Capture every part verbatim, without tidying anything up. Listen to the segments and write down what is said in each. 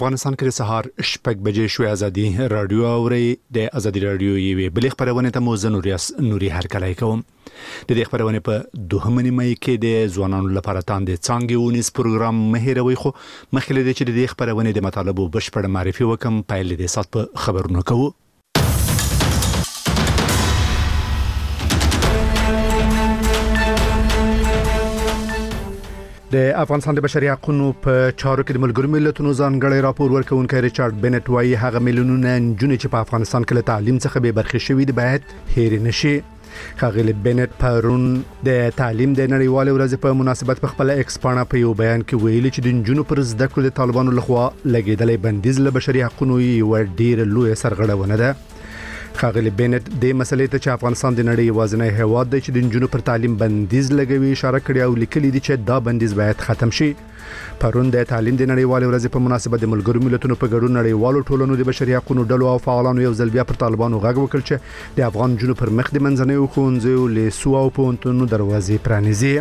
افغانستان کې سهار شپږ بجې شوې ازادي رادیو اوري د ازادي رادیو یوې بلې خبرونه ته موزه نوریاس نوري هرکلای کوم د دې خبرونه په دوهمه نیمه کې د ځوانانو لپاره تاندې څنګه ونیس پروګرام مهیروي خو مخکې د چې د دې خبرونه د مطالبو بشپړ معرفي وکم پایل د سات په خبرونه کوو د افغانستان د بشري حقوقو په چارو کې د ملګرو ملتونو ځانګړی راپور ورکوونکی ریچارډ بنټ وايي هغه میلیونونه نجونې چې په افغانستان کې له تعلیم څخه به برخې شوي دي باید هېر نشي خغلی بنټ پرون د تعلیم د نړیوال ورځ په مناسبت په خپل ایکس پاڼه په یو بیان کې ویلي چې د نجونو پر زده کړو د طالبانو لخوا لګیدلې بندیز له بشري حقوقو یو ډیر لوی سرغړونه ده خغلی بنټ د مسلې ته چې افغانستان د نړۍ وازنه هواد دی چې د نجونو پر تعلیم بندیز لګوي اشاره کړې او لیکلي دي چې دا بندیز باید ختم شي پرون د تعلیم د نړیوال ورځ په مناسبت د ملګرو ملتونو په ګډون نړیوالو ټولنو د بشري حقوقو ډلو او فعالانو یو ځل بیا پر طالبانو غږ وکړ چې د افغان جنوب پر مخ د منځنیو ښوونځیو لیسو او پونتونو دروازې پرانیزي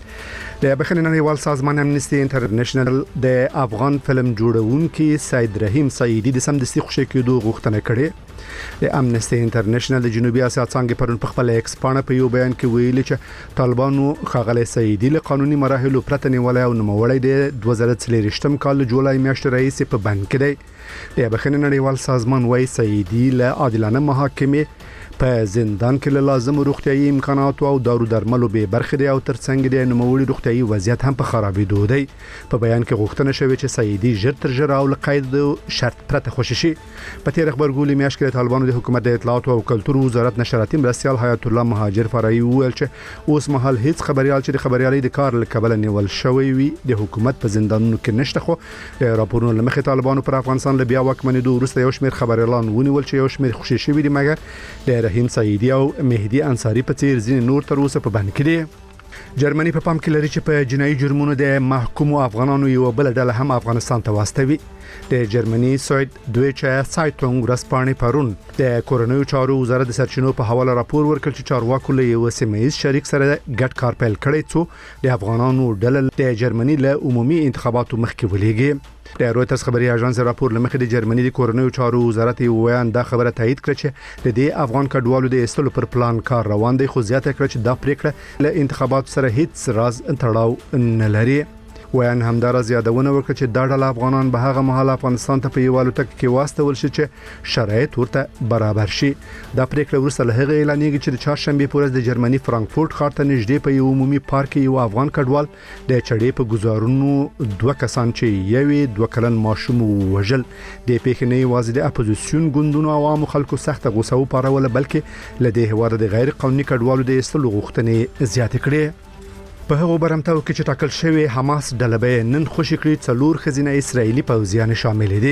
د بخښنې نړیوال سازمان امنیستي انټرنیشنل د افغان فلم جوړونکي سید رحیم سعیدی د سمدستي خوشی کېدو غوښتنه کړې د امنیستي انټرنیشنل د جنوبي اسیا څنګه پرون په خپل ایکس پاڼه په یو بیان کې ویلي چې طالبانو خغلی سعیدی له قانوني مراحلو پرته نیولای او نوموړی د دوه زره څلور کال جولای میاشتې رئیس په بند کې دی د بخښنې نړیوال سازمان وايي سعیدی له عادلانه محاکمې په زندان کې له لازم روغتيایي امکانات او دارو درملو به برخه دي او ترڅنګ د نوموړي روغتيایي وضعیت هم په خرابېدو دی په بیان کې غوښتنه شوې چې سعیدی ژر تر ژره او قید شرط پرته خوشی شي په تیر خبرګولې میاشت کې طالبانو د حکومت د اطلاعات او کلتور وزارت نشراتي مرستيال حیات الله مهاجر فرعي ویل چې اوس مهال هیڅ خبريال چې د خبريالي د کار لکبل نیول شوی وي د حکومت په زندانونو کې نشته خو راپورونه لمخې طالبانو پر افغانستان له بیا واکمنېدو وروسته یو شمېر خبريالان ونیول چې یو شمېر خوشی شوی دي مګر د رحیم سعیدی او مهدی انصاری په څیر ځین نور تر اوسه په بند کې دي جرمني په پام کې لري چې په جنایي جرمونو د محکومو افغانانو یو بل ډله هم افغانستان ته واستوي د جرمني سوید دویچه سایټونګ ورځپاڼې پرون د کورونیو چارو وزارت د سرچینو په حواله راپور ورکړ چې چارواکو له یو سیمه‌ایز شریک سره ګډ کار پیل کړی څو د افغانانو ډله د جرمني له عمومي انتخاباتو مخکې ولېږي د رويټرز خبري اژانس راپور لمخې د جرمني د کورونیو چارو وزارت ویان دا خبره تایید کړه چې د دې افغان کډوالو د استلو پر پلان کار روان دی خو زیاته کړه چې دا پریکړه له انتخابات سره هیڅ راز تړاو نه لري ویان همدار زیادونه وکړه چې دا ډول افغانان به هغه مهال افغانستان ته په یوالو تک کې واستول شي چې شرایط ورته برابر شي دا پریکړه ورسره له هغه اعلانېږي چې د چهارشنبه پورز د جرمني فرانکفورت ښار ته نږدې په یو عمومي پارک یو افغان کډوال د چړې په گزارونو دوه کسان چې یوې دوه کلن ماشوم وژل د پیښنې وازه د اپوزیسیون ګوندونو او عام خلکو سخت غوسه او پاروله بلکې لدې هواره د غیر قانوني کډوالو د استلو غوښتنې زیات کړي په هغه برمتاو کې چې ټاکل شوی حماس ډلبه نن خوشی کړی څلور خزینه اسرایلی پوځیان شامل دي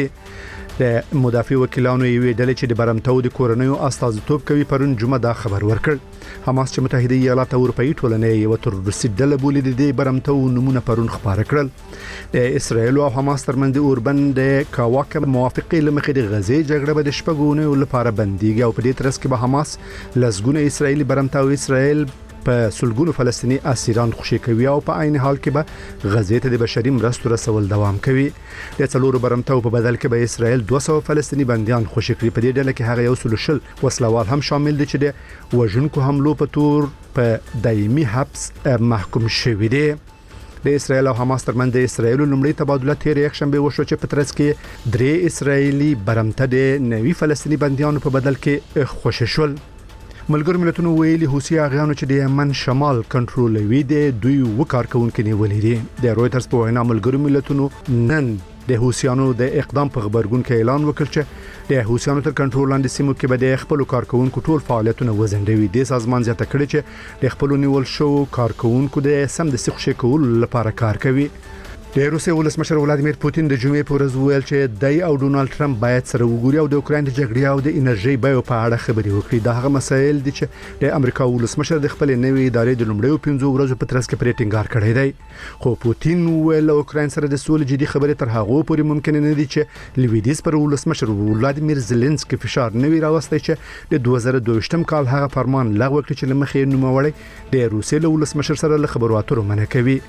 د مدافع وکیلانو یوې ډلې چې د برمتاو د کورنیو استازیتوب کوي پرون جمعه دا خبر ورکړ حماس چې متحده ایالات اروپאי ټولنې یو تروریستي ډله بولي د برمتاو نمونه پرون خبره کړل د اسرایل او حماس ترمنځ د اوربن د کاواکه موافقه لمخې د غزې جګړه به د شپږونو لپاره بنديږي او په دې ترڅ کې به حماس لسګونه اسرایلی برمتاو اسرایل په سلګونو فلسطینی اسیران خوشی کوي او په عین حال کې به غزې ته د بشري مرستو رسول دوام کوي د څلورو برمتاو په بدل کې به اسرائیل دوه سوه فلسطینی بنديان خوشی کړي په دې ډله کې هغه یو سل شل وسلوال هم شامل دي چې د وژونکو حملو په تور په دایمي حبس محکوم شوي دي د اسرائیل او حماس ترمنځ د اسرائیل لومړی تبادله تیر یک شنبه وشو چې په ترڅ کې درې اسرائیلی برمته د نوي فلسطینی بنديانو په بدل کې خوشی شول ملګرو ملتونو ویلي حوثي اغیانو چې د یمن شمال کنټرولوي د دوی وکارکونکو نیولې دي د رويټرز په وینا ملګرو ملتونو نن د حوثیانو د اقدام په خبرګون کې اعلان وکړ چې د حوثیانو تر کنټرول لاندې سیمو کې به د خپل کارکونکو ټول فعالیتونه وزندوي د سازمان زیاته کړی چې د خپل نیول شو کارکونکو د سم د سیخ کول لپاره کار کوي د روسیې ولسمشر ولادیمیر پوتین د جمعې پر ورځ ویل چې دای او ډونالد ټرمپ باید سره وګوري او د اوکراین د جګړې او د انرژي بیو په اړه خبرې وکړي دا هغه مسایل دي چې د امریکا ولسمشر د خپل نوې ادارې د لومړیو پنځو ورځو په ترڅ کې پرې ټینګار کړی دی خو پوتین ویل اوکراین سره د سولې جدي خبرې تر هغه پورې ممکن نه دي چې لویدیز پر ولسمشر ولادیمیر زيلنسکي فشار نه وی راوستي چې د دوه زره دوه یم کال هغه فرمان لغوه کړ چې لمخې نوموړی د روسیې له ولسمشر سره له خبرو اترو منع کوي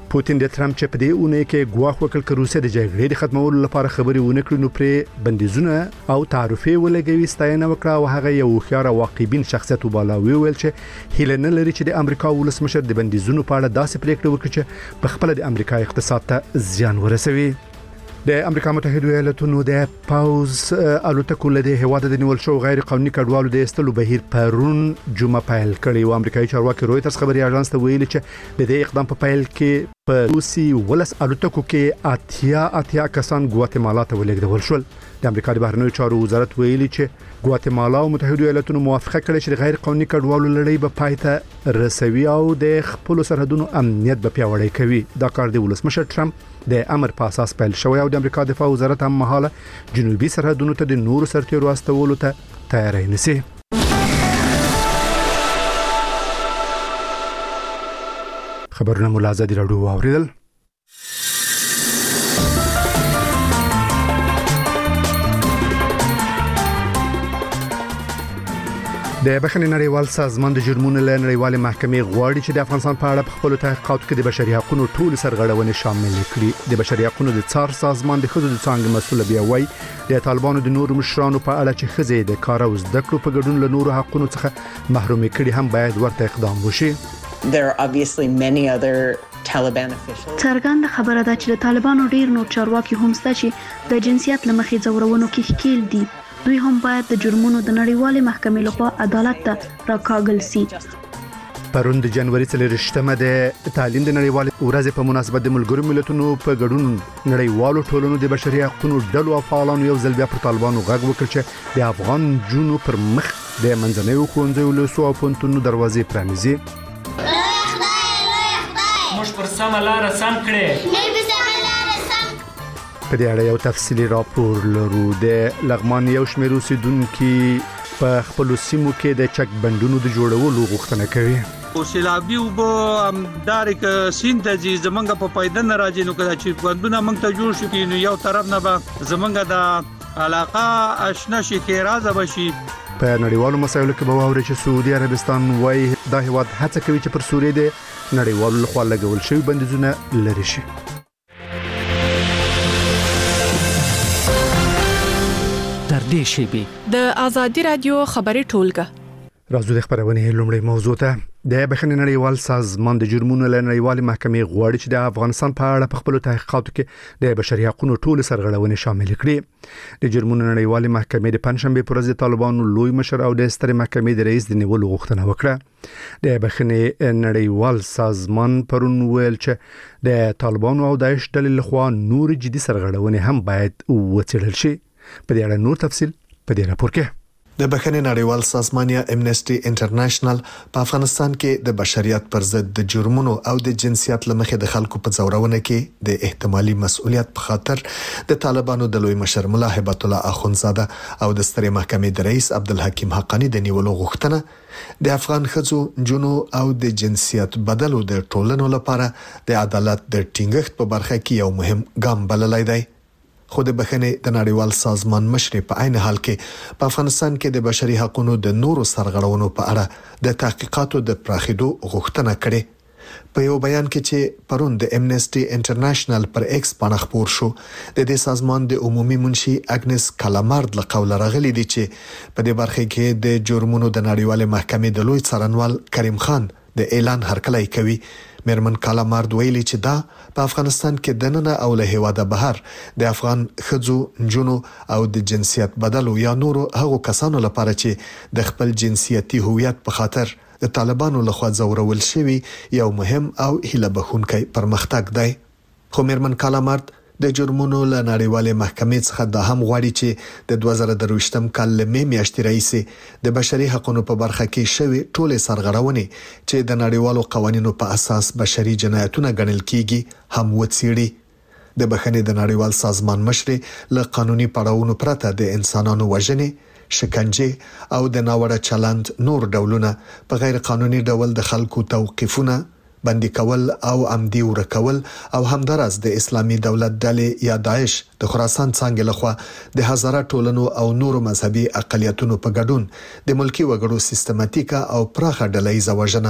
پوتین د ترامپ چې په دې اونۍ کې ګواښ وکړ چې روسیه د جګړې د ختمولو لپاره خبرې ونه کړي نو پرې بندیزونه او تعرفې ولګوي ستاینه وکړه او هغه یو خيار واقعبین شخصیت وبالاوي ویل چې هیله نه لري چې د امریکا ولسمشر د بندیزونو په اړه داسې پریکړه وکړي چې په خپل د امریکا اقتصاد ته زیان ورسوي. د امریکا متحده ایالاتونو د پاوز الوتکو له هیواد د نیول شو غیر قانوني کډوالو د استلو بهیر پرون جمعه پیل کړی او امریکایي چارواکي رويټرز خبري اژانس ته ویلي چې د دې اقدام په پیل کې په روسي ولس الوتکو کې اتیا اتیا کسان ګواتیمالا ته ولېږدول شول. د امریکا د بهرنیو چارو وزارت ویلي چې ګواتیمالا او متحده ایالاتونو موافقه کړې چې غیر قانوني کډوالو لړۍ به پایته رسوي او د خپل سرحدونو امنیت به پیاوړی کوي. دا کار د ولسمشر ټرمپ د امر په اساس پیل شوی او د امریکا دفاع وزارت هم مهاله جنوبي سرحدونو ته د نور سرتیرو استولو ته تیاری نسی. خبرونه ملازم دي راډیو اوریدل. د بخښنې نړیوال سازمان د جرمونو له نړیوالې محکمې غواړي چې د افغانستان په اړه په خپل تحقیقاتو کې د بشري حقوقو ټول سرغړونې شامل کړي. د بشري حقوقو د څار سازمان د خځو د څنګه مسؤل بیا وایي د طالبانو د نورو مشرانو په اړه چې خځې د کار او زده کړو په ګډون له نورو حقوقو څخه محروم کړي هم باید ورته اقدام وشي. There are obviously many other Taliban officials. څرګنده خبره ده چې د طالبانو ډیر نور چارواکي هم شته چې د جنسیت لمخې ځورونو کې ښکیل دي. دوی هم باید د جرمونو د نړیوالې محکمې لخوا عدالت ته راکاږل شي. پرون د جنوري څلورشتمه د تعلیم د نړیوالې ورځې په مناسبت د ملګرو ملتونو په ګډون نړیوالو ټولنو د بشري حقوقو ډلو او فعالانو یو ځل بیا پر طالبانو غږ وکړ چې د افغان جنونو پر مخ د منځنیو ښوونځیو له سو او پونتونو دروازې پرانیزي. موږ پر سمه لار سم کړې. په دې اړه یو تفصیلی راپور لرو. د لغمان یو شمېر اوسیدونکو په خپل سیمو کې د چک بندونو د جوړولو غوښتنه کوي. او سیلابي وب دارک سینتزي زمونږ په پایدن راځي نو کله چې بندونه موږ ته جوړ شي نو یو طرف نه به زمونږ د علاقه آشنا شي کې راځي بشي. په نړیوالو مسایلو کې به واوري چې سعودي عربستان وايي دا هیواد هڅه کوي چې پر سوریه د نړیوالو لخوا لګول شوی بندیزونه لري شي. تر دې شی د آزادي رادیو خبري ټولګه راځو د خبرونه لومړی موضوع ته. د بخښنې نړیوال سازمان د جرمونو له نړیوالې محکمې غواړي چې د افغانستان په اړه په خپل تحقیقاتو کې د بشري حقوقو ټول سرغړونې شامل کړي. د جرمونو نړیوالې محکمې د پنځشنبه پر ورځ د طالبانو لوی مشر او د ستر محکمې د رئیس د نیولو غوښتنه وکړه. د بخښنې نړیوال سازمان پرون ویل چې د طالبانو او داعش ډلې لخوا نور جدي سرغړونې هم باید وڅېړل شي. په دې اړه نور تفصيل په دې راپور کې. د بخښنې نړیوال سازمان یا امنیسټي انټرنیشنل په افغانستان کې د بشریت پر ضد د جرمونو او د جنسیت لمخې د خلکو په ځورونه کې د احتمالي مسؤلیت په خاطر د طالبانو د لوی مشر ملا هبت الله اخونزاده او د سترې محکمې د رئیس عبدالحکیم حقانی د نیولو غوښتنه د افغان ښځو جنو او د جنسیت بدلو د ټولنو لپاره د عدالت د ټینګښت په برخه کې یو مهم ګام بللی دی. خو د بخښنې د نړیوال سازمان مشر په عین حال کې په افغانستان کې د بشري حقوقو د نورو سرغړونو په اړه د تحقیقاتو د پراخېدو غوښتنه کړې. په یو بیان کې چې پرون د امنیسټي انټرنیشنل پر ایکس باندې خبر شو د دې سازمان د عمومي منشي اګنس کالامارد له قوله راغلي دي چې په دې برخه کې د جرمونو د نړیوال محکمې د لوی څارنوال کریم خان د اعلان هرکلی کوي. میرمن کالامارد ویلي چې دا په افغانستان کې د نن او له هیواده بهر د افغان خځو جنو او د جنسیت بدلو یا نورو هغو کسانو لپاره چې د خپل جنسیتي هویت په خاطر د طالبانو لخوا ځورول شوی یو مهم او هیله بخونکی پرمختګ دی. خو میرمن کالامارد د جرمونو له نړیوالې محکمې څخه دا هم غواړي چې د دوه زره درویشتم کال له مې میاشتې راهیسې د بشري حقوقو په برخه کې شوی ټولې سرغړونې چې د نړیوالو قوانینو په اساس بشري جنایتونه ګڼل کیږي هم وڅېړي. د بخښنې د نړیوال سازمان مشر له قانوني پړاوونو پرته د انسانانو وژنې، شکنجه او د ناوړه چلند نور ډولونه په غیر قانوني ډول د خلکو توقیفونه، بندي کول او عمدي ورکول او همدارس د اسلامي دولت ډلې یا داعش د خراسان څنګه لخوا د هزاره ټولنو او نورو مذهبي اقلیتونو په ګډون د ملکی وګړو سیستماتیکه او پراخه ډله‌ایزه وژنه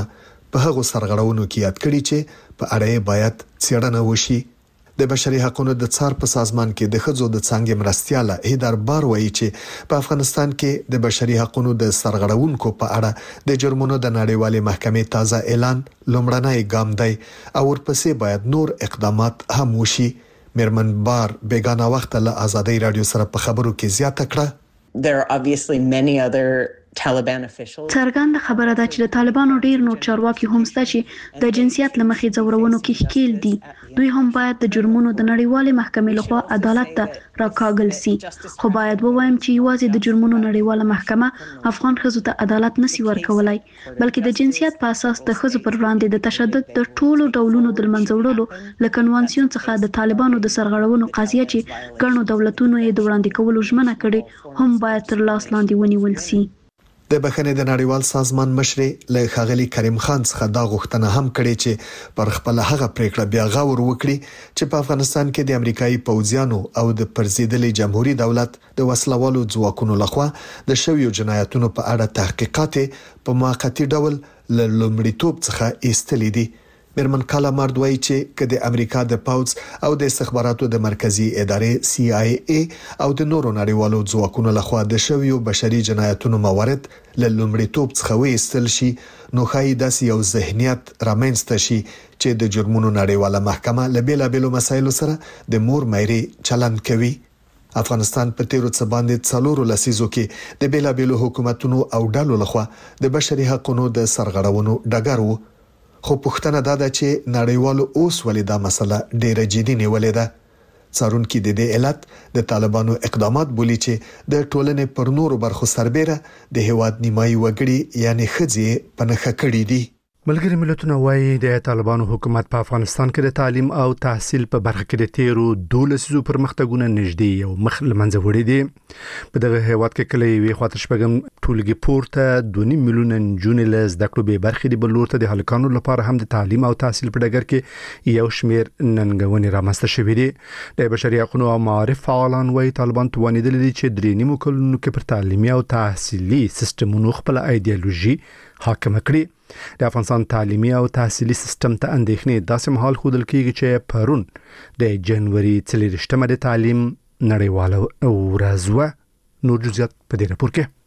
په هغو سرغړونو کې یاد کړي چې په اړه باید څېړنه وشي. د بشري حقوقو د څار په سازمان کې د ښځو د څنګه مرستياله هیدر بار وایي چې په افغانستان کې د بشري حقوقو د سرغړونکو په اړه د جرمونو د نړیوالې محکمې تازه اعلان لومړنی ګام دی او ورپسې باید نور اقدامات هم وشي. میرمن بار بیگانه وخت له آزادۍ رادیو سره په خبرو کې زیاته کړه. There are obviously many other Taliban officials. څرګنده خبره ده چې د طالبانو ډیر نور چارواکي هم شته چې د جنسیت لمخې ځورونو کې ښکیل دي. دوی هم باید د جرمونو د نړیوالې محکمې لخوا عدالت ته راکاږل سي. خو باید ووایم چې یوازې د جرمونو نړیواله محکمه افغان ښځو ته عدالت نسی ورکولای، بلکې د جنسیت په اساس د ښځو پر وړاندې د تشدد د ټولو ډولونو د منځه وړلو له کنوانسیون څخه د طالبانو د سرغړونو قضیه چې ګڼو دولتونو یې د وړاندې کولو ژمنه کړې هم باید تر لاس لاندې ونیول سي. د بخښنې د نړیوال سازمان مشر له ښاغلي کریم خان څخه دا غوښتنه هم کړې چې پر خپل هغه پریکړه بیا غور وکړي چې په افغانستان کې د امریکایي پوځیانو او د پرزیدلې جمهوریت دولت د وسلوالو ځواکونو لخوا د شویو جنایتونو په اړه تحقیقات په موقتی ډول له لومړیتوب څخه ایستلې دي. میرمن کالا مارد وایي چې کله د امریکا د پوز او د استخباراتو د مرکزی ادارې سی آی ای او د نورو نړیوالو ځواکونو لخوا د شویو بشري جنایتونو موارد له لومړیتوب څخه وایستل شي، نو ښایي داسې یو ذهنیت رامنځته شي چې د جرمونو نړیواله محکمه له بیلابېلو مسایلو سره د مور مېري چلند کوي. افغانستان په تیرو څه باندې څلورو لسیزو کې د بیلابېلو حکومتونو او ډلو لخوا د بشري حقوقو د سرغړونو ډګر وو. خو پوښتنه دا ده چې نړیوالو اوس ولې دا مسله ډیره جدي نیولې ده. څارونکو د دې علت د طالبانو اقدامات بولی چې د ټولنې پر نورو برخو سربېره د هیواد نیمایي وګړي یعنی ښځې په نخښه کړې دي. ملګری ملتونه وایي د طالبانو حکومت په افغانستان کې د تعلیم او تحصیل په برخه کې د تیرو دولسو پرمختګونو نږدې یو مخ لمنځه وړي دي. په دغه هیواد کې کله یوې خاطر شپږم ټولګي پورته دوه میلیون نجونې له زده کړو به برخې دي، بل ورته د هلکانو لپاره هم د تعلیم او تحصیل په ډګر کې یو شمیر ننګونې رامنځته شوې دي. د بشري حقوقو او معارف فعالان وایي طالبان توانیدل دي چې درې نیمو کلونو کې پر تعلیمي او تحصیلي سیستمونو خپل ایدئولوژي حاکم کړي. د افغانستان تعلیمي او تحصیلي سیستم ته اندېښنې داسې مهال خودل کېږي چې پرون د جنوري څلېرویشتمه د تعلیم نړیواله ورځ وه. نور جزئیات په دې راپور کې.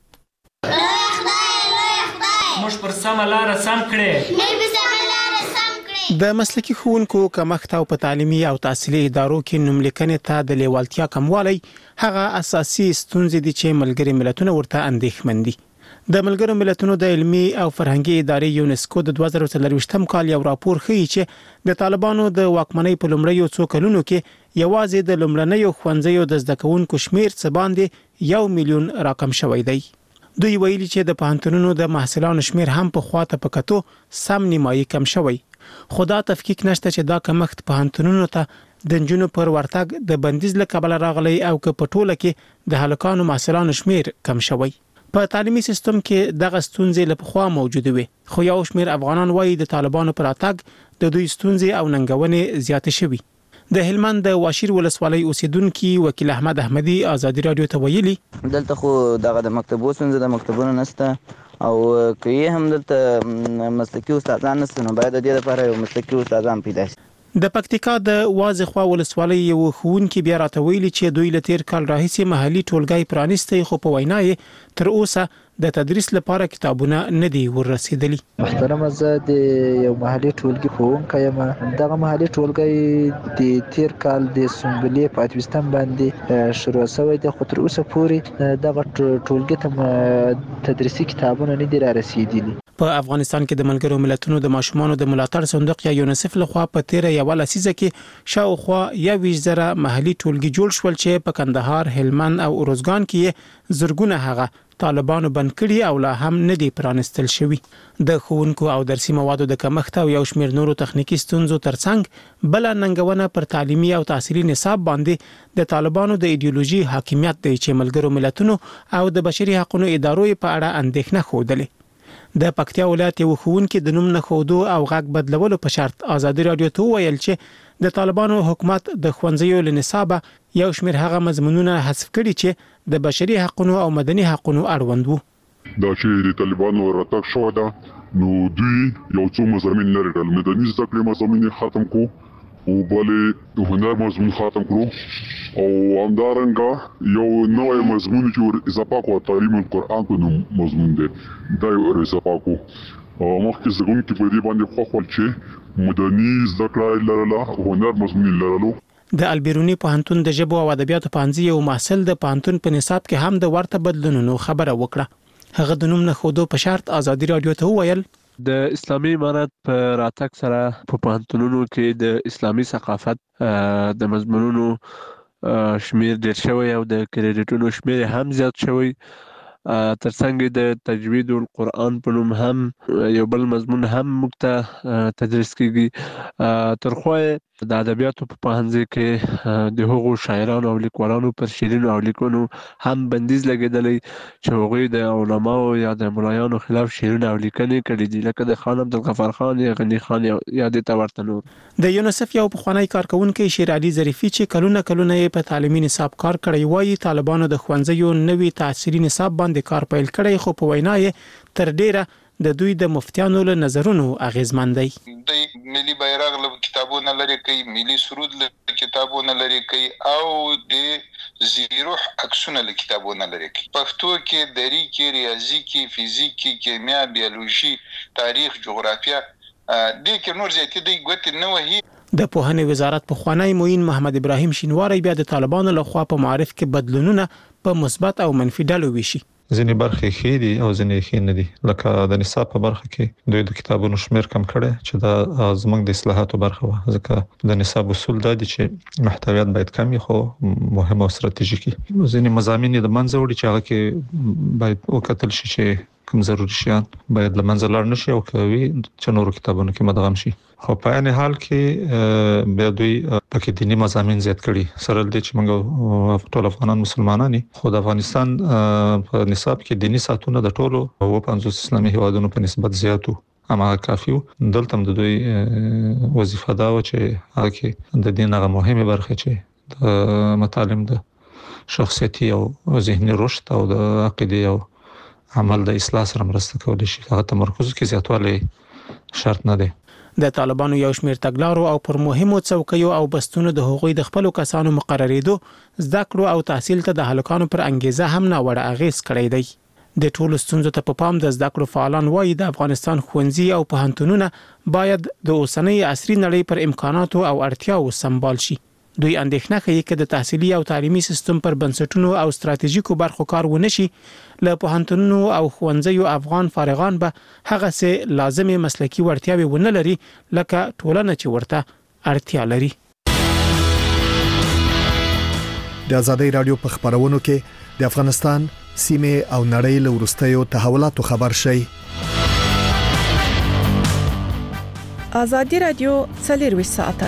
موږ پر سمه لار سم کړې. د مسلکي ښوونکو کمښت او په تعلیمي او تحصیلي ادارو کې نوملیکنې ته د لیوالتیا کموالی هغه اساسي ستونزې دي چې ملګري ملتونه ورته اندېښمن دي. د ملګرو ملتونو د علمي او فرهنګي ادارې یونسکو د دوه زره څلرویشتم کال یو راپور ښیي چې د طالبانو د واکمنۍ په لومړیو څو کلونو کې یوازې د لومړنیو ښوونځیو د زده کوونکو شمیر څه باندې یو میلیون راکم شوی دی. دوی ویلي چې د پوهنتونونو د محصلانو شمیر هم په خواته په کتو سم نیمایي کم شوی. خو دا تفکیک نشته چې دا کمښت پوهنتونونو ته د نجونو پر ورتګ د بندیز له کبله راغلی او که په ټوله کې د هلکانو محصلانو شمیر کم شوی. په تعلیمي سیستم کې دغه ستونزې له پخوا موجوده وي، خو یو شمیر افغانان وایي د طالبانو پر راتګ د دوی ستونزې او ننګونې زیاتې شوي. د هلمند د واشیر ولسوالۍ اوسیدونکي وکیل احمد احمدي آزادي رادیو ته ویلي دلته خو دغه د مکتبو ستونزه د مکتبونو نشته او که یې هم دلته مسلکي استادان نشته نو باید د دې لپاره یو مسلکي استادان پیدا شي. د پکتیکا د واځخوا ولسوالۍ یو ښوونکي بیا راته ویلي چې دوی له تیر کال راهیسې محلي ټولګي پرانیستی، خو په وینا یې تر اوسه د تدریس لپاره کتابونه نه دي ورسېدلي. محترمه زه د یو محلي ټولګي ښوونکی یم. دغه محلي ټولګي د تیر کال د سنبلې په اتویستم باندې شروع شوی دی، خو تر اوسه پورې دغه ټولګي ته تدریسي کتابونه نه دي رارسېدلي. په افغانستان کې د ملګرو ملتونو د ماشومانو د ملاتړ صندوق یا یونیسف لخوا په تیر یو لسیزه کې شاوخوا یویشت زره محلي ټولګي جوړ شول چې په کندهار، هلمند او ارزګان کې زرګونه هغه طالبانو بند کړي او لا هم نه دي پرانستل شوي. د ښوونکو او درسي موادو د کمښت او یو شمېر نورو تخنیکی ستونزو ترڅنګ بل ننګونه پر تعلیمي او تحصیلي نصاب باندې د طالبانو د ایدئولوژي حاکمیت دی چې ملګرو ملتونو او د بشري حقوقو ادارو په اړه اندېښنه خوده. د پکتیا ولایت یو ښوونکي د نوم نه خودو او غږ بدلولو په شرط آزادي رادیو ته ویل چې د طالبانو حکومت د ښوونځیو له نصابه یو شمېر هغه مضمونونه حذف کړي چې د بشري حقوقو او مدني حقوقو اړوند وو. دا چې د طالبانو راتګ شو ده نو دوی یو څو مضامین لري کړل مدني زده کړې مضامین ختم کو او بلې هنر مضمون ختم کړو او همدارنګه یو نوې مضمون چې اضافه کو تعلیم القرآن په نوم مضمون دی دا یو اضافه کو او مخکې څنګه چې په دې باندې خو خپل چې مدني زده کړې لرله هنر مضمون لرلو د البیرونی پوهنتون د ژبو او ادبیاتو پوهنځي یو محصل د پوهنتون په نصاب کې هم د ورته بدلونونو خبره وکړه. هغه د نوم نه خودو په شرط ازادي رادیو ته وویل د اسلامي امارت په راتګ سره په پوهنتونونو کې د اسلامي ثقافت د مضمونونو شمیر ډیر شوی او د کریډټونو شمیر هم زیات شوی. ترڅنګ د تجوید القرآن په نوم هم یو بل مضمون هم موږ ته تدریس کیږي. ترخوا د ادبیاتو په پوهنځي کې د هغو شاعرانو او لیکوالانو پر شعرونو او لیکنو هم بندیز لګیدلی چې هغوی د علماو یا د ملایانو خلاف شعرونه او لیکنې کړي دي لکه د خان عبدالغفار خان یا غنی خان یا د ته ورته نور. د یونیسف یو پخوانی کارکونکي شیر علي ظریفي چې کلونه کلونه په تعلیمي نصاب کار کړی وایي طالبانو د ښوونځیو نوي تعصري نصاب باندې کار پیل کړی خو په وینا یې تر ډیره د دوی د مفتیانو له نظرونو اغیزمن دی. د ملي بیرغ له کتابونه لري کوي ملي سرود له کتابونه لري کوي او د زیروح عکسونه له کتابونه لري کوي. پښتو کې دري کې ریاضي کې فزیک کې کیمیا بیولوژي تاریخ جغرافیا د کې نور زیاتې دی ګوت نه وهي. د پوهنې وزارت په خوانی موین محمد ابراهیم شینواری بیا د طالبانو له خوا په معارف کې بدلونونه په مثبت او منفي ډلو ویشي. ځینې برخې ښې دي او ځینې ښې نه دي. لکه د نصاب په برخه کې دوی د کتابونو شمیر کم کړي چې دا زموږ د اصلاحاتو برخه و. ځکه د نصاب اصول دا دي چې محتویات باید کم وي خو مهم او ستراتیژیکي. ځینې مضامین د منځ وړي چې هغه کې باید وکتل شي چې کوم ضروري شیان باید له منځه لاړ نشي او کوي چې نورو کتابونو کې مدغم شي. خو په عین حال کې بیا دوی پکې دینی مضامین زیات کړي. سره دې چې موږ ټول افغانان مسلمانان خو د افغانستان په نصاب کې دینی ساتونه د ټولو او پنځوس اسلامي هیوادونو په نسبت زیاتو اما کافیو. دلته د دوی وظیفه دا و چې هغه د دین هغه مهمه برخه چې د مطالب د شخصیتي او ذهني رشد او د عقیده او عمل د اصلاح سره مرسته کولی شي. هغه تمرکز کې زیاتوالی شرط نه دی. د طالبانو یو شمېر تګلارو او پر مهمو څوکیو او بستونو د هغوی د خپلو کسانو مقرریدو زده کړو او تحصیل ته د هلکانو پر انګیزه هم ناوړه اغیز کړی دی. د ټولو ستونزو ته په پام د زده کړو فعالان وایي د افغانستان ښوونځي او پوهنتونونه باید د اوسنۍ عصري نړۍ پر امکاناتو او اړتیاو سمبال شي. دوی اندېښنه کوي چې د تحصیلي او تعلیمي سیستم پر بنسټونو او ستراتیژیکو برخو کار ونشي له پوهنتونونو او ښوونځیو افغان فارغان به هغه څه لازمي مسلکي وړتیاوې ونه لري لکه ټولنه چې ورته اړتیا لري. د آزادۍ رادیو په خبرونو کې د افغانستان سیمه او نړۍ له وروستیو تحولاتو خبر شي. آزادۍ رادیو څلور ساعته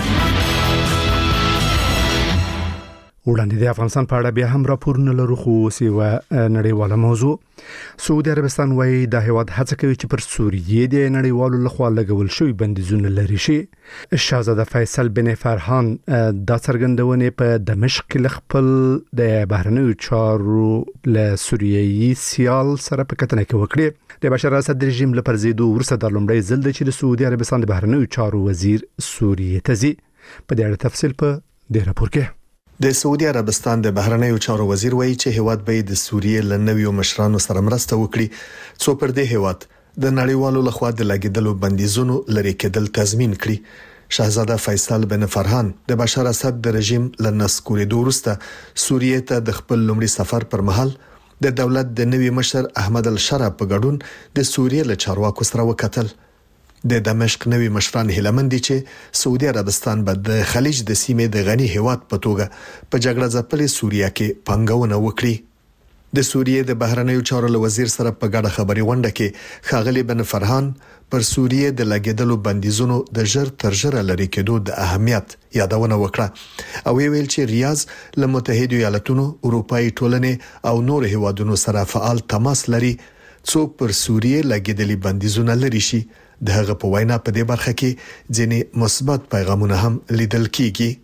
وړاندې د افغانستان په اړه بیا هم راپورونه لرو خو سیوا نړیواله موضوع. سعودي عربستان وايي د هیواد هڅه کوي چې پر سوریې د نړیوالو لخوا لګول شوی بندیزونه لري شي. شاهزاده فیصل بن فرحان د څرګندونې په دمشق کې خپل د بهرنیو چارو له سوریې سیال سره په کتنه کې وکړي. د بشار اسد رژیم لپاره زیدو ورسره د لومړی ځل د چې د سعودي عربستان د بهرنیو چارو وزیر سوریې ته ځي. په دې اړه تفصیل په دې راپور کې. د سعودي عربستان د بهرنیو چارو وزیر وایي چې هیواد به د سوریې له نویو مشرانو سره مرسته وکړي څو پر دې هیواد د نړیوالو لخوا د لګیدلو بندیزونو لري کېدل تضمین کړي. شاهزاده فیصل بن فرحان د بشار اسد د رژیم له نسکورېدو وروسته سوریې ته د خپل لومړي سفر پر مهال د دولت د نوي مشر احمد الشرع په ګډون د سوریې له چارواکو سره وکتل. د دمشق نوي مشران هیلمن دي چې سعودي عربستان به د خلیج د سیمې د غني هیواد په توګه په جګړه ځپلې سوریه کې پنګونه وکړي. د سوریې د بهرنیو چارو وزیر سره په ګډه خبري ونده کې خاغلی بن فرحان پر سوریې د لګیدلو بندیزونو د ژر تر ژره لري کېدو د اهمیت یادونه وکړه او ویل چې ریاض له متحده ایالاتونو اروپאי ټولنې او نور هیوادونو سره فعال تماس لري څو پر سوریې لګیدلي بندیزونه لري شي. د هغه په وینا په دې برخه کې ځینې مثبت پیغامونه هم لیدل کیږي.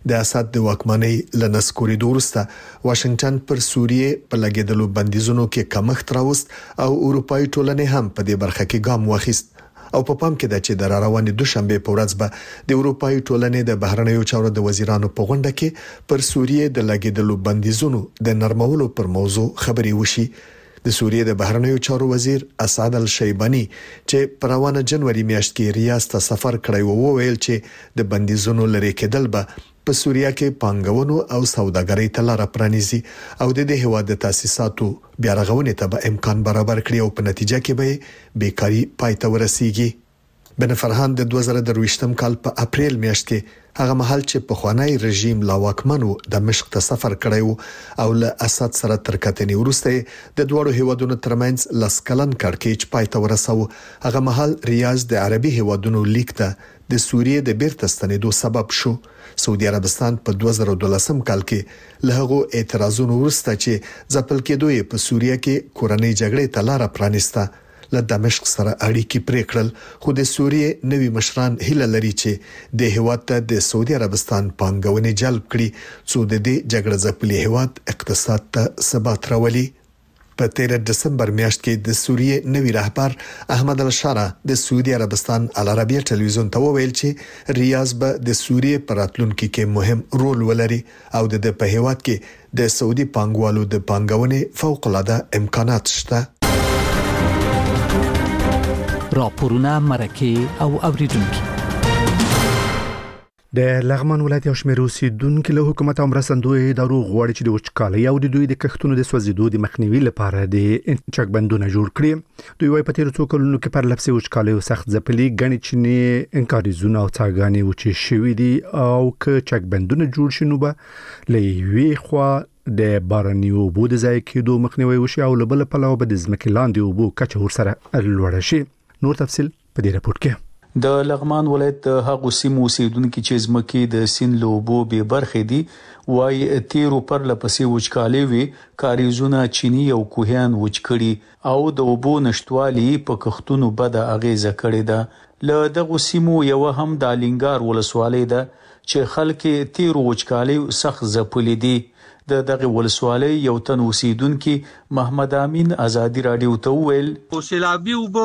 د اسد د واکمنۍ لنسکوري دورسته واشنگټن پر سوریه په لګیدلو بندیزونو کې کمښت راوست او اروپאי ټولنې هم په دې برخه کې ګام واخیست او په پام کې ده چې د روانې دوشنبه په ورځ به د اروپאי ټولنې د بهرنیو چارو د وزیرانو په غونډه کې پر سوریه د لګیدلو بندیزونو د نرمولو پر موضوع خبري وشي. د سوریه د بهرنیو چارو وزیر اسعد الشیبانی چې په روانه جنوري میاشت کې ریاض ته سفر کړی وو ویل چې د بندیزونو لري کېدل به په سوریه کې پانګونو او سوداګرۍ ته لار پرانیزي او د دې هواد د تاسیساتو بیا رغونې ته به امکان برابر کړي او په نتیجه کې به بیکاری پای ته ورسیږي. بن فرهان د دوه زره درویشتم کال په اپریل میاشت کې هغه مهال چې په خوانی رژیم لا واکمنو د مشق ته سفر کړی او له اسد سره تر کتنې ورسته د دوړو هیوادونو ترمنځ لسکلن کړکېچ پای ته ورساو. هغه مهال ریاض د عربي هیوادونو لیک ته د سوریه د بیرته ستنېدو سبب شو. سعودي عربستان په دوه زره دولسم کال کې له هغو اعتراضونو وروسته چې ځپل کېدوی په سوریه کې کورنۍ جګړې ته لار پرانیسته له دمشق سره اړیکې پرې کړل، خو د سوریه نوي مشران هیله لري چې د هیواد ته د سعودي عربستان پانګونې جلب کړي څو د دې جګړه ځپلي هیواد اقتصاد ته ثبات راولي. په تیر دسمبر میاشت کې د سوریه نوي رهبر احمد الشارع د سعودي عربستان العربیه ټلویزیون ته وویل چې ریاض به د سوریه پر راتلونکي کې مهم رول ولري او د په هیواد کې د سعودي پانګوالو د پانګونې فوق العاده امکانات شته. راپورونه مرکه او اوریدونکو د لغمان ولایت یو شمېر اوسیدونکو له حکومت او مرستندوی ادارو غواړي چې د وچکالۍ او د دوی د کښتونو د سوځیدو د مخنیوي لپاره د چکبندونه جوړ کړي. دوی وايي په تیر څو کلونو کې پر لپسې وچکالۍ او سخت ځپلي غني چینی انکاریزونه او څاګانې وچې شوې دي او که چکبندونه جوړ شي نو به لوي خوا د باراني اوبو د ضایع کېدو مخنیوي وشي او له بل پلوه به د ځمکې لاندې اوبو کچه ورسره لوړه شي. نور تفصيل په دې راپور کې. د لغمان ولایت د هغو سیمو اوسیدونکو چې ځمکې د سین لوبو به برخې دي وای تیرو پر لپسې وچکالي وی کاریزونه چینی او کوهیان وچکړي او د اوبو نشټوالي په کښتونو بد اغیزه کړې ده. له دغه سیمو یو هم د لینګار ولسوالۍ ده چې خلک تیرو وچکالي سخت ځپلې دي. د دغه ولسوالۍ یو تن اوسیدونکو محمد امین ازادي رادیو ته ویل سیلابي وب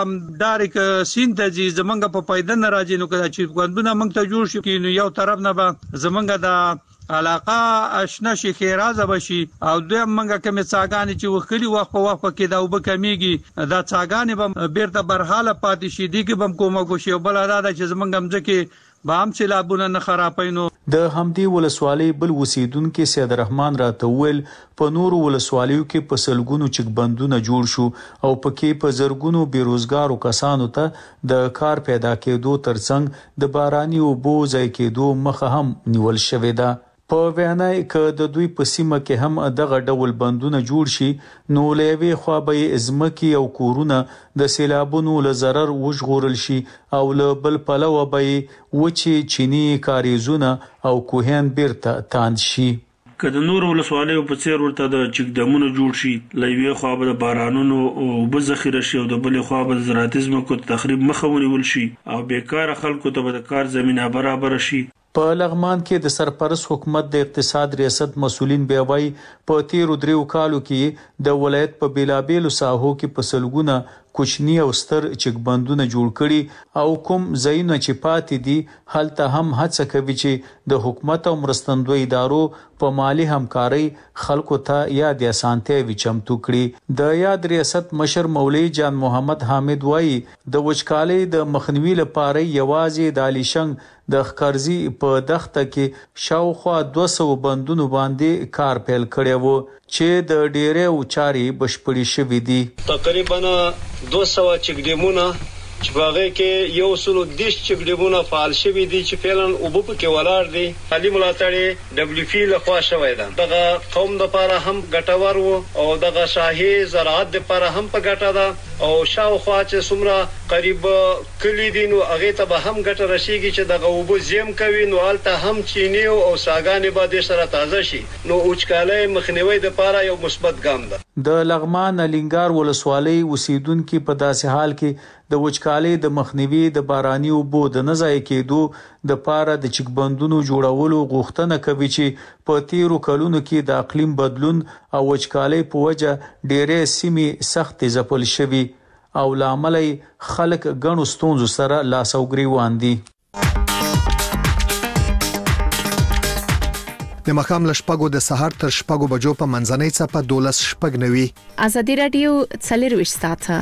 دارک سینتزي زمنګ په پایدن راځي نو کله چې غوندونه موږ ته جوړ شي نو یو طرف نه به زمنګ د علاقه آشنا شي خیرازه بشي او دوی منګه کوم څاګانی چې وخلی وخت په وخت کې دا وب کمیږي دا څاګانی به بیرته برحاله پاتې شي دي کې بم کومه کوشي بل ادا چې زمنګ مځکه بام سیلابونه نه خرابینو. د همدی ولسوالۍ بل وسیدونکو سید الرحمن راته ویل په نور ولسوالیو کې په سلګونو چک بندونه جوړ شو او پکې په زرګونو بیروزګارو کسانو ته د کار پیدا کېدو ترڅنګ د باراني اوبو ځای کېدو مخه هم نیول شوې ده. په وینای ک د دوی په سیمه کې هم دغه ډول بندونه جوړ شي نو لوي خو به ازمکی او کورونه د سیلابونو له zarar وژغورل شي او له بل پلوه به وچی چینی کاریزونه او کوهین بیرته تاند شي. که د نور ولسوالیو په څیر ورته د چکدمونو جوړ شي لوي خو به د بارانونو او بذخیره شي او د بل خو به زراعتزم کو تخریب مخاوني ول شي او بیکاره خلکو ته به د کار زمينه برابر شي. په لغمان کې د سرپرست حکومت د اقتصاد ریاست مسولین بیا وایي په تیرو دریو کالو کې د ولایت په بیلابېلو ساحو کې په سلګونه کوچنی او ستر چکبندونه جوړ کړي او کوم ځایونه چې پاتې دي هلته هم هڅه کوي چې د حکومت او مرستندوی ادارو په مالی همکاري خلکو ته یاد اسانتیا وچمتو کړي. د یاد ریاست مشر مولوی جان محمد حامد وایي د وچکالۍ د مخنیوي لپاره یوازې د علیشنګ د خکارزي په دښته کې شاوخوا دوه سوه بندونو باندې کار پیل کړی وو چې د ډیره اوچاري بشپړی شوې دي. تقریبا دوه سوه چکډیمونه چې باغې کې یو سلو دیش چکډیمونه فعال شوي دي چې فعلا اوبه پکې ولاړ دي. علي ملاتړي دبليو پی لخوا شوی ده. دغه قوم د لپاره هم ګټور وو او دغه شاهي زراعت د لپاره هم په ګټه ده او شاوخوا چې څومره قریب کلی دي نو هغه ته به هم ګټه رسیږي چې دغه اوبه زیم کوي نو الته هم چینی او ساګانې به د سره تازه شي نو اوچکالۍ مخنیوي د لپاره یو مثبت ګام ده. د لغمان لینګار ولسوالۍ اوسیدونکو په داسې حال کې د وچکالۍ د مخنیوي د باراني اوبو د نزای کېدو د پاره د چکبندونو جوړولو غوښتنه کوي چې په تیرو کلونو کې د اقلیم بدلون او وچکالۍ په وجه ډېرې سیمې سخت ځپل شوي او لامل خلک غنو ستونزو سره لاس او ګریوان دي. د مخام لشپګو د سحر تر شپګو بجو په منځنۍ څپه دولس شپګ نوي. ازادي رادیو څلرويشت ساعته.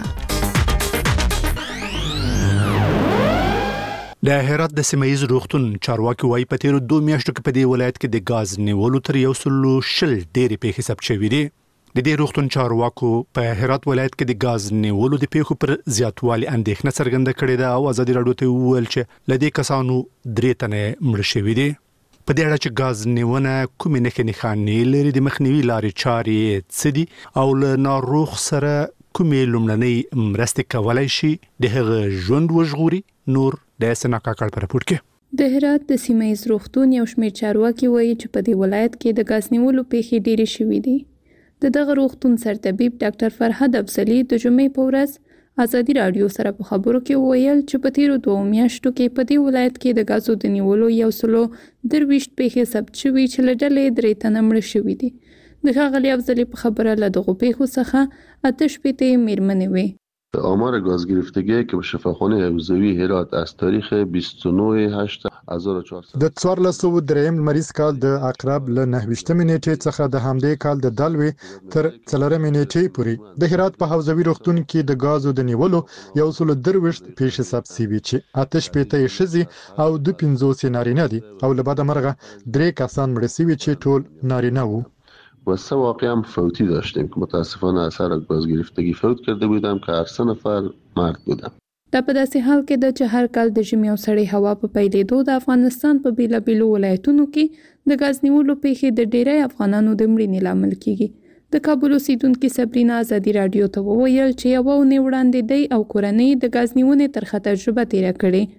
د هرات د سیمایي روغتون چارواکي وايي په تیرو دوه میاشتو کې په دې ولایت کې د غاز نیولو تر یو سل شل ډېرې پیښې ثبت شوې دي. د دې روغتون چارواکو په هرات ولایت کې د غاز نیولو د پیښو پر زیاتوالي اندېښنه څرګنده کړې ده او ازادي رادیو ته وویل چې لدې کسانو درې تنه مړ شوي دي. په دې اړه چې غاز نیونه کومې نښې نښانې لري، د مخنیوي لارې چارې څه دي او له ناروغ سره کومې لومړنۍ مرستې کولای شي د هغه ژوند وژغوري. نور د سنا کاکړ په رپورټ کې د هرات د سیمایي روغتون یو شمېر چارواکي وایي چې په دې ولایت کې د غاز نیولو پیښې ډېرې شوې دي. د دغه روغتون سرطبیب ډاکټر فرهاد افضلي د جمعې په ورځ ازادي رادیو سره په خبرو کې ویل چې په تیرو دوه میاشتو کې په دې ولایت کې د غازو د نیولو یو سلو درويشت پیښې ثبت شوي چې له ډلې درې تنه مړه شوي دي. د ښاغلي افضلي په خبره له دغو پیښو څخه اته شپېته میرمنې وې. آمار گاز گرفتگی که به شفاخانه حوزوی هرات از تاریخ بیست و نه هشت هزار و چهارصد د څوارلس سوه دریم مریض کال د عقرب له نهویشتمې نیټې څخه د همدې کال د دلوي تر څلورمې نیټې پورې د هرات په حوزوي روغتون کې د غازو د نیولو یو سل درويشت پیښې ثبت شوي چې اته شپېته یې ښځې او دوه پنځوس نارینه دي او له بده مرغه درې کسان مړه شوي چې ټول نارینه وو. و سه واقعی هم فوتی داشتیم که متاسفانه اثر گاز گرفتگی فوت کرده بودم که هر سه نفر مرد بودن. دا په داسې حال کې ده چې هر کال د ژمي او سړې هوا په پیلېدو د افغانستان په بیلابیلو ولایتونو کې د غاز نیولو پیښې د ډېری افغانانو د مړینې لامل کیږي. د کابل اوسیدونکو صبرینا ازادي رادیو ته وویل چې یو ونې وړاندې دی او کورنۍ د غاز نیونې ترخه تجربه تیره کړې.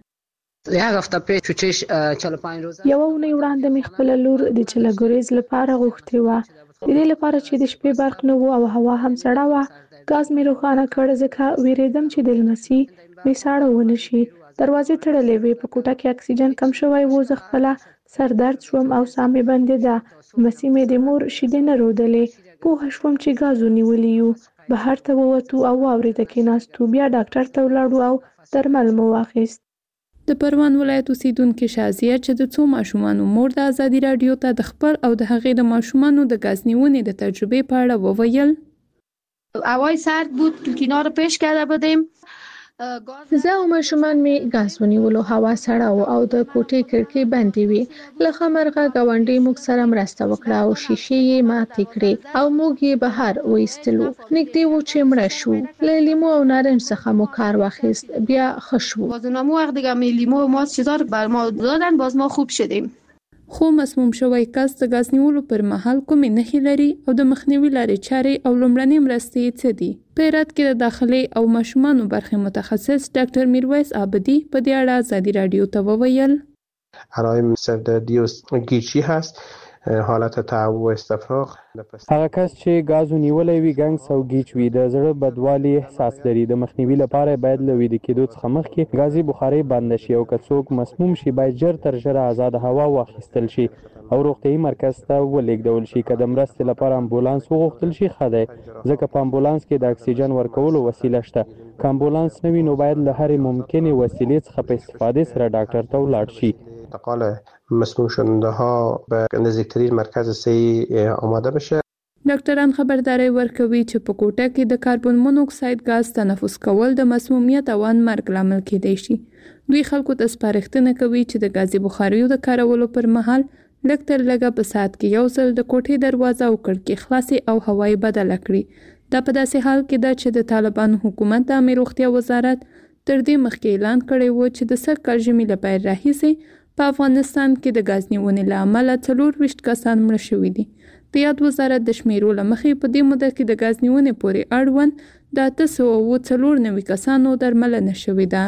یو ونې وړاندې مې خپل لور د چلګریز لپاره غوښتې و، د دې لپاره چې د شپې برق نه وو او هوا هم سړه وه. غاز مې روښانه کړ ځکه ویریدم چې د لمسي مې ساړه ونه شي. دروازې تړلې وې، په کوټه کې اکسیجن کم شوی و. زه خپله سر درد شوم او ساه مې بندېده. لمسي مې د مور شیدې نه رودلې. پوه شوم چې غازو نیولي یو. بهر ته ووتو او واورې ته کېناستو. بیا ډاکټر ته ولاړو او درمل مو واخیست. د پروان ولایت اوسیدونکو شازیه چې د څو ماشومانو مور د ازادي رادیو ته د خپل او د هغې د ماشومانو د غاز نیونې د تجربې په اړه وویل. هوای سرد بود، تو کنار پیش کرده بودیم. زه او ماشومان می غاز ونیولو. هوا سړه و او د کوټې کړکۍ بندې وې. له خمرغه ګاونډي موږ سره مرسته وکړه او شیشې یې ماتې کړې او موږ یې بهر وایستلو. نږدې و چې مړه شو. له لیمو او نارنج څخه مو کار واخیست. بیا ښه شو. باز اونم وقت دیگه می لیمو ما چیزا رو بر ما دادن، باز ما خوب شدیم. خو مسموم شوی کس د غاز نیولو پر مهال کومې نښې لري او د مخنیوي لارې چارې او لومړنۍ مرستې یې څه دي؟ په هرات کې د داخلي او ماشومانو برخې متخصص ډاکټر میرویس عابدی په دې اړه ازادي رادیو ته وویل. علائم سردردی و گیچی هست، حالت تعب و استفراغ. هغه کس چې غاز نیولای وي ګنګس او گیچ وي د زړه بدوالي احساس لري. د مخنیوي لپاره باید له ویده کېدو څخه مخکې غازي بخاري بند شي او که څوک مسموم شي باید ژر تر ژره آزاد هوا واخیستل شي او روغتیايي مرکز ته ولېږدول شي. که د مرستې لپاره امبولانس وغوښتل شي ښه دی، ځکه په امبولانس کې د اکسیجن ورکولو وسیله شته. که امبولانس نه وي نو باید له هرې ممکنې وسیلې څخه په استفادې سره ډاکټر ته ولاړ شي. انتقال مسموم شونده ها به نزدیکترین مرکز صحی آماده بشه. ډاکټران خبرداري ورکوي چې په کوټه کې د کاربن مونوکساید غاز تنفس کول د مسمومیت او مرګ لامل کېدای شي. دوی خلکو ته سپارښتنه کوي چې د غازي بخاریو د کارولو پر مهال لږ تر لږه په ساعت کې یو ځل د کوټې دروازه او کړکۍ خلاصې او هوایي بدله کړي. دا په داسې حال کې ده چې د طالبانو حکومت د عامه روغتیا وزارت تر دې مخکې اعلان کړی و چې د سږ کال ژمي له پیل راهیسې په افغانستان کې د غاز نیونې له امله څلورویشت کسان مړه شوي دي. د یاد وزارت د شمیرو له مخې په دې موده کې د غاز نیونې پورې اړوند د اته سوه اووه څلور نوي کسانو درملنه شوې ده.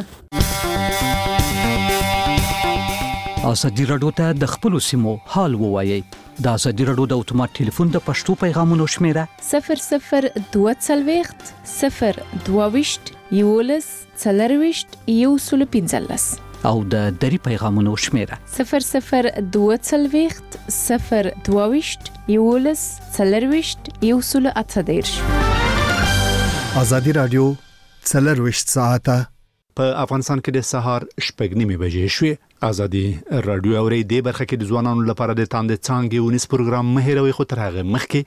ازادي راډیو ته د خپلو سیمو حال ووایئ. د ازادي راډیو د اتومات ټلیفون د پښتو پیغامونو شمیره صفر صفر دوه څلوېښت صفر دوه ویشت یولس څلرویشت یو سل پنځلس او د دری پیغامونو شمیره صفر صفر دوه څلوېښت صفر دوه ویشت یولس څلرویشت یو سل اته دېرش. ازادي رادیو څلرویشت ساعته په افغانستان کې د سهار شپږ نیمې بجې شوې. ازادي رادیو اوري د برخه کې د ځوانانو لپاره د تاند څانګې ونیس پروګرام مهیروي خو تر هغه مخکې